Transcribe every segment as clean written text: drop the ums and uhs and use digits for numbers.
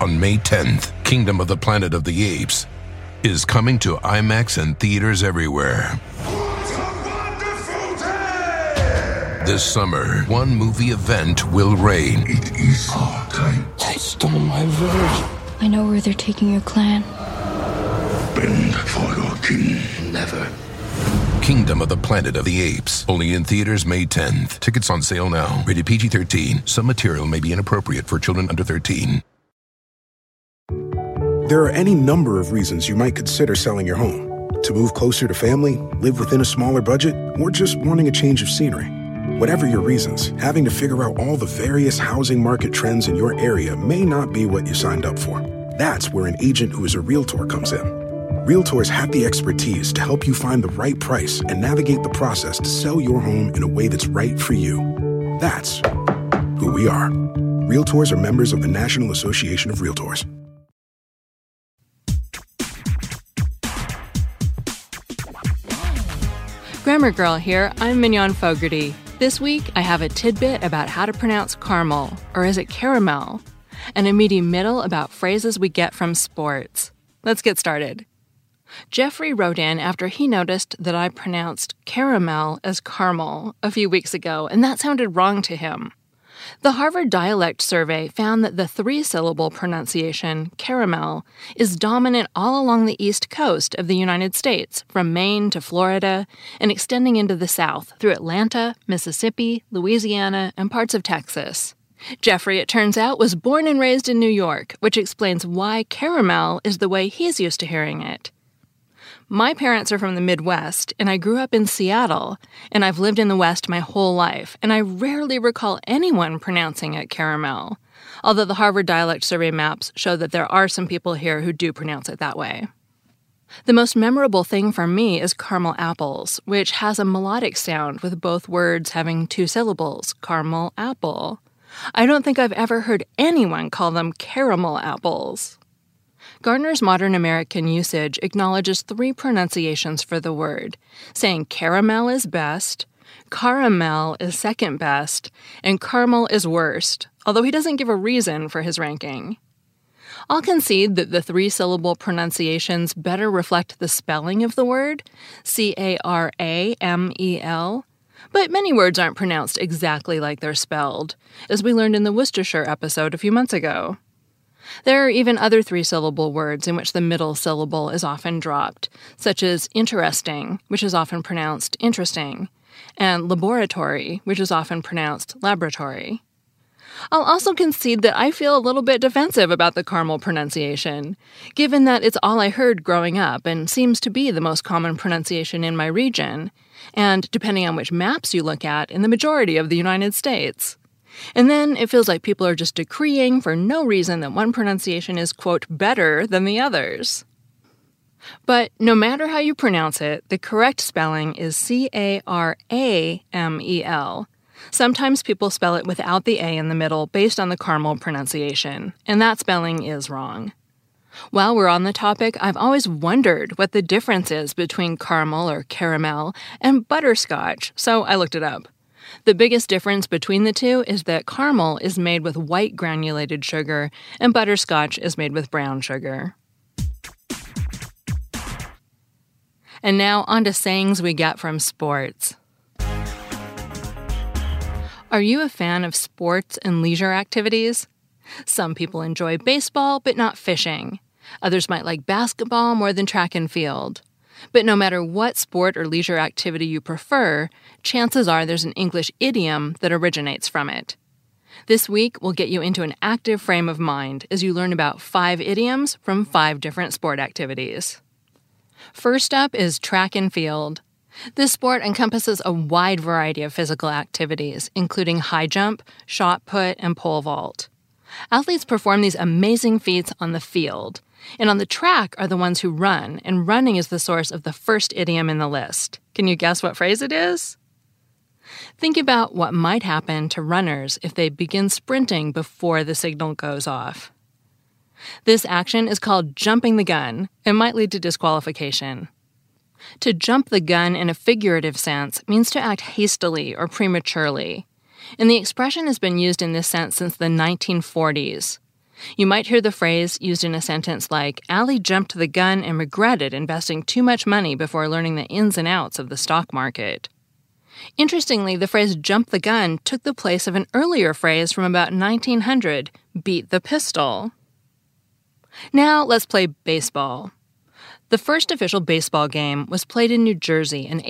On May 10th, Kingdom of the Planet of the Apes is coming to IMAX and theaters everywhere. What a wonderful day! This summer, one movie event will reign. It is our time. They stole my village. I know where they're taking your clan. Bend for your king. Never. Kingdom of the Planet of the Apes. Only in theaters May 10th. Tickets on sale now. Rated PG-13. Some material may be inappropriate for children under 13. There are any number of reasons you might consider selling your home. To move closer to family, live within a smaller budget, or just wanting a change of scenery. Whatever your reasons, having to figure out all the various housing market trends in your area may not be what you signed up for. That's where an agent who is a realtor comes in. Realtors have the expertise to help you find the right price and navigate the process to sell your home in a way that's right for you. That's who we are. Realtors are members of the National Association of Realtors. Grammar Girl here, I'm Mignon Fogarty. This week, I have a tidbit about how to pronounce caramel, or is it caramel? And a meaty middle about phrases we get from sports. Let's get started. Jeffrey wrote in after he noticed that I pronounced caramel as caramel a few weeks ago, and that sounded wrong to him. The Harvard Dialect Survey found that the three-syllable pronunciation, caramel, is dominant all along the east coast of the United States, from Maine to Florida, and extending into the south through Atlanta, Mississippi, Louisiana, and parts of Texas. Jeffrey, it turns out, was born and raised in New York, which explains why caramel is the way he's used to hearing it. My parents are from the Midwest, and I grew up in Seattle, and I've lived in the West my whole life, and I rarely recall anyone pronouncing it caramel, although the Harvard Dialect Survey maps show that there are some people here who do pronounce it that way. The most memorable thing for me is caramel apples, which has a melodic sound with both words having two syllables, caramel apple. I don't think I've ever heard anyone call them caramel apples. Gardner's Modern American Usage acknowledges three pronunciations for the word, saying caramel is best, caramel is second best, and caramel is worst, although he doesn't give a reason for his ranking. I'll concede that the three-syllable pronunciations better reflect the spelling of the word, caramel, but many words aren't pronounced exactly like they're spelled, as we learned in the Worcestershire episode a few months ago. There are even other three-syllable words in which the middle syllable is often dropped, such as interesting, which is often pronounced interesting, and laboratory, which is often pronounced laboratory. I'll also concede that I feel a little bit defensive about the caramel pronunciation, given that it's all I heard growing up and seems to be the most common pronunciation in my region, and, depending on which maps you look at, in the majority of the United States. And then it feels like people are just decreeing for no reason that one pronunciation is, quote, better than the others. But no matter how you pronounce it, the correct spelling is caramel. Sometimes people spell it without the A in the middle based on the caramel pronunciation, and that spelling is wrong. While we're on the topic, I've always wondered what the difference is between caramel or caramel and butterscotch, so I looked it up. The biggest difference between the two is that caramel is made with white granulated sugar and butterscotch is made with brown sugar. And now on to sayings we get from sports. Are you a fan of sports and leisure activities? Some people enjoy baseball, but not fishing. Others might like basketball more than track and field. But no matter what sport or leisure activity you prefer, chances are there's an English idiom that originates from it. This week, we'll get you into an active frame of mind as you learn about 5 idioms from 5 different sport activities. First up is track and field. This sport encompasses a wide variety of physical activities, including high jump, shot put, and pole vault. Athletes perform these amazing feats on the field, and on the track are the ones who run, and running is the source of the first idiom in the list. Can you guess what phrase it is? Think about what might happen to runners if they begin sprinting before the signal goes off. This action is called jumping the gun and might lead to disqualification. To jump the gun in a figurative sense means to act hastily or prematurely, and the expression has been used in this sense since the 1940s. You might hear the phrase used in a sentence like, Allie jumped the gun and regretted investing too much money before learning the ins and outs of the stock market. Interestingly, the phrase jump the gun took the place of an earlier phrase from about 1900, beat the pistol. Now let's play baseball. The first official baseball game was played in New Jersey in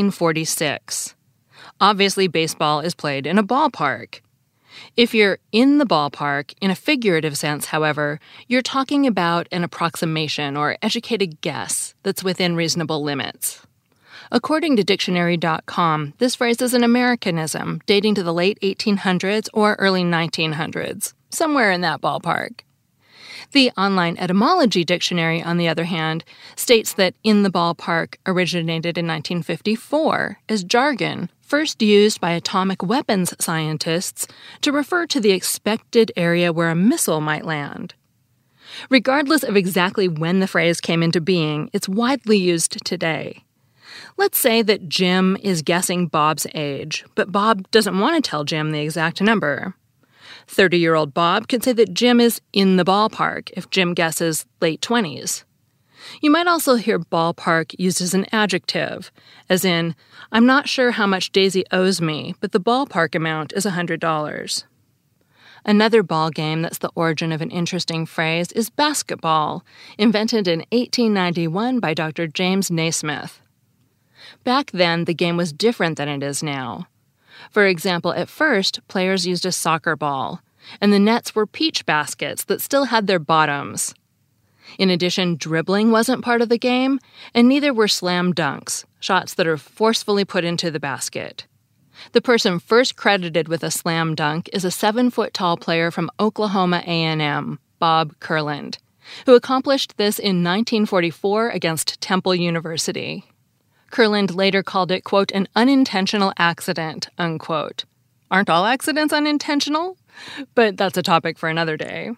1846. Obviously, baseball is played in a ballpark. If you're in the ballpark, in a figurative sense, however, you're talking about an approximation or educated guess that's within reasonable limits. According to Dictionary.com, this phrase is an Americanism dating to the late 1800s or early 1900s, somewhere in that ballpark. The Online Etymology Dictionary, on the other hand, states that in the ballpark originated in 1954 as jargon first used by atomic weapons scientists to refer to the expected area where a missile might land. Regardless of exactly when the phrase came into being, it's widely used today. Let's say that Jim is guessing Bob's age, but Bob doesn't want to tell Jim the exact number. 30-year-old Bob could say that Jim is in the ballpark if Jim guesses late 20s. You might also hear ballpark used as an adjective, as in, I'm not sure how much Daisy owes me, but the ballpark amount is $100. Another ball game that's the origin of an interesting phrase is basketball, invented in 1891 by Dr. James Naismith. Back then, the game was different than it is now. For example, at first, players used a soccer ball, and the nets were peach baskets that still had their bottoms. In addition, dribbling wasn't part of the game, and neither were slam dunks, shots that are forcefully put into the basket. The person first credited with a slam dunk is a 7-foot-tall player from Oklahoma A&M, Bob Kurland, who accomplished this in 1944 against Temple University. Kurland later called it, quote, an unintentional accident, unquote. Aren't all accidents unintentional? But that's a topic for another day.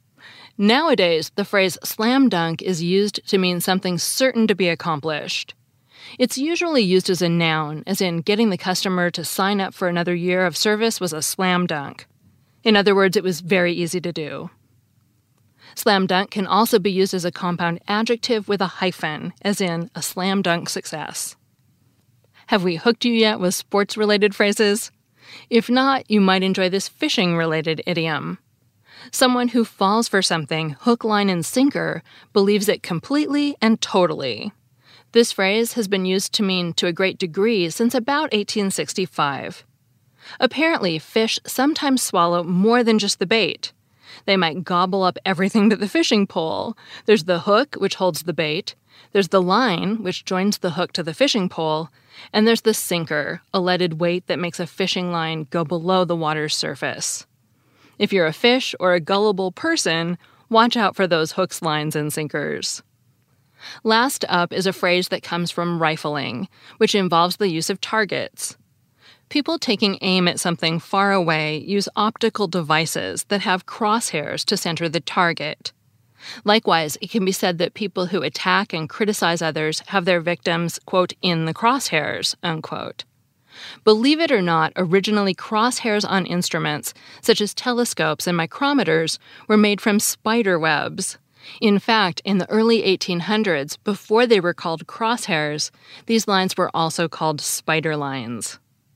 Nowadays, the phrase slam dunk is used to mean something certain to be accomplished. It's usually used as a noun, as in getting the customer to sign up for another year of service was a slam dunk. In other words, it was very easy to do. Slam dunk can also be used as a compound adjective with a hyphen, as in a slam dunk success. Have we hooked you yet with sports-related phrases? If not, you might enjoy this fishing-related idiom. Someone who falls for something, hook, line, and sinker, believes it completely and totally. This phrase has been used to mean to a great degree since about 1865. Apparently, fish sometimes swallow more than just the bait. They might gobble up everything but the fishing pole. There's the hook, which holds the bait. There's the line, which joins the hook to the fishing pole. And there's the sinker, a leaded weight that makes a fishing line go below the water's surface. If you're a fish or a gullible person, watch out for those hooks, lines, and sinkers. Last up is a phrase that comes from rifling, which involves the use of targets. People taking aim at something far away use optical devices that have crosshairs to center the target. Likewise, it can be said that people who attack and criticize others have their victims, quote, in the crosshairs, unquote. Believe it or not, originally crosshairs on instruments, such as telescopes and micrometers, were made from spider webs. In fact, in the early 1800s, before they were called crosshairs, these lines were also called spider lines.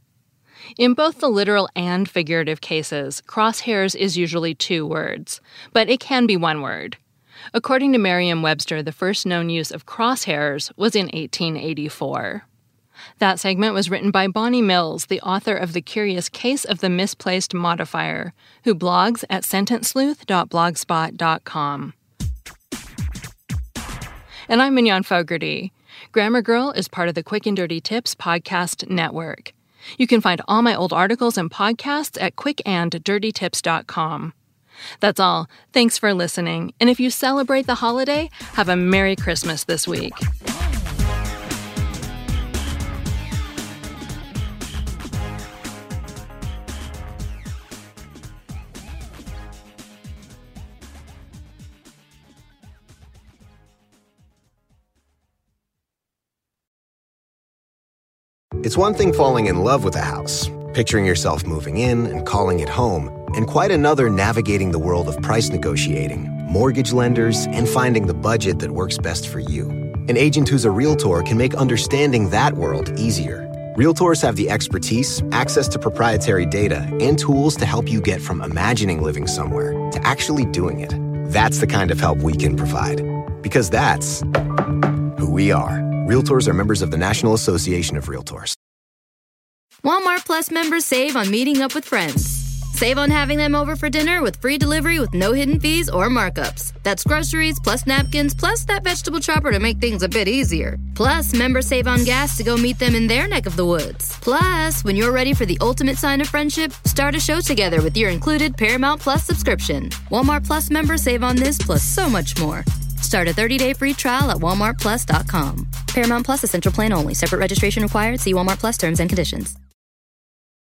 In both the literal and figurative cases, crosshairs is usually 2 words, but it can be 1 word. According to Merriam-Webster, the first known use of crosshairs was in 1884. That segment was written by Bonnie Mills, the author of The Curious Case of the Misplaced Modifier, who blogs at sentencesleuth.blogspot.com. And I'm Mignon Fogarty. Grammar Girl is part of the Quick and Dirty Tips podcast network. You can find all my old articles and podcasts at quickanddirtytips.com. That's all. Thanks for listening. And if you celebrate the holiday, have a Merry Christmas this week. It's one thing falling in love with a house, picturing yourself moving in and calling it home. and quite another navigating the world of price negotiating, mortgage lenders, and finding the budget that works best for you. An agent who's a Realtor can make understanding that world easier. Realtors have the expertise, access to proprietary data, and tools to help you get from imagining living somewhere to actually doing it. That's the kind of help we can provide. Because that's who we are. Realtors are members of the National Association of Realtors. Walmart Plus members save on meeting up with friends. Save on having them over for dinner with free delivery with no hidden fees or markups. That's groceries, plus napkins, plus that vegetable chopper to make things a bit easier. Plus, members save on gas to go meet them in their neck of the woods. Plus, when you're ready for the ultimate sign of friendship, start a show together with your included Paramount Plus subscription. Walmart Plus members save on this plus so much more. Start a 30-day free trial at walmartplus.com. Paramount Plus Essential Plan only. Separate registration required. See Walmart Plus terms and conditions.